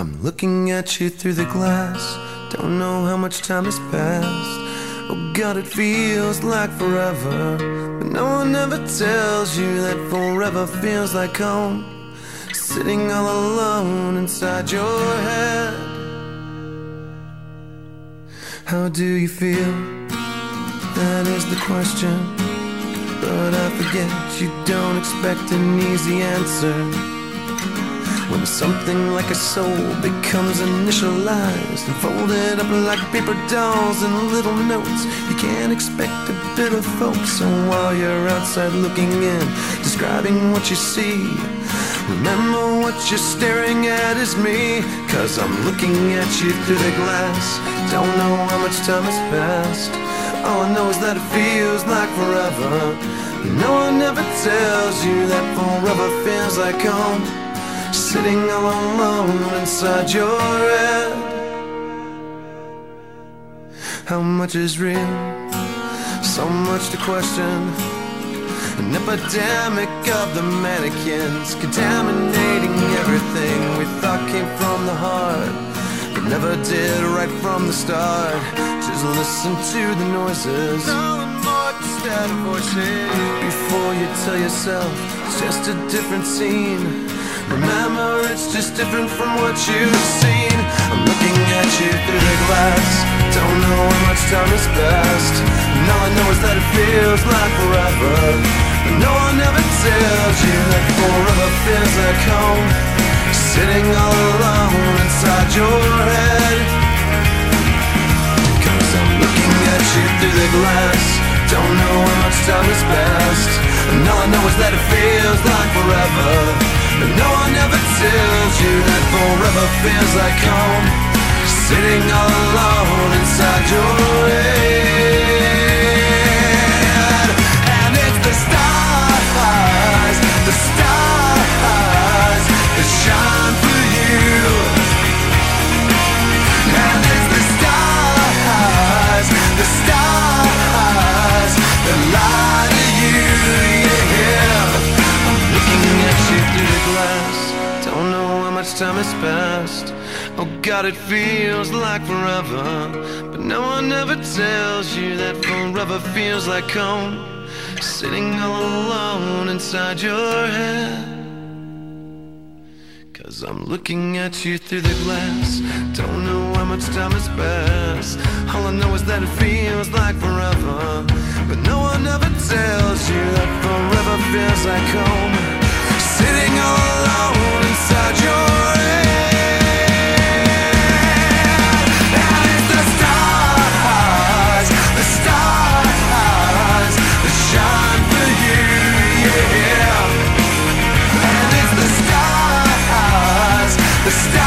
I'm looking at you through the glass. Don't know how much time has passed. Oh God, it feels like forever, but no one ever tells you that forever feels like home. Sitting all alone inside your head. How do you feel? That is the question. But I forget you don't expect an easy answer. When something like a soul becomes initialized and folded up like paper dolls and little notes, you can't expect a bit of hope. So while you're outside looking in, describing what you see, remember what you're staring at is me. Cause I'm looking at you through the glass. Don't know how much time has passed. All I know is that it feels like forever. No one ever tells you that forever feels like home. Sitting all alone inside your head. How much is real? So much to question. An epidemic of the mannequins, contaminating everything we thought came from the heart, but never did right from the start. Just listen to the noises, instead of voices. Before you tell yourself it's just a different scene, remember it's just different from what you've seen. I'm looking at you through the glass. Don't know how much time has passed, and all I know is that it feels like forever. But no one ever tells you that forever feels like home. Sitting all alone inside your head. Cause I'm looking at you through the glass. Don't know how much time has passed, and all I know is that it feels like forever. But no one ever tells you that forever feels like home. Sitting all alone inside your head. And it's the stars that shine for you. And it's the stars that lie to you, yeah. I'm looking at you through the glass. Don't know how much time has passed. Oh God, it feels like forever. But no one ever tells you that forever feels like home. Sitting all alone inside your head. Cause I'm looking at you through the glass. Don't know how much time has passed. All I know is that it feels like forever. But no one ever tells you that forever feels like home. Sitting all alone inside your head. And it's the stars that shine for you, yeah. And it's the stars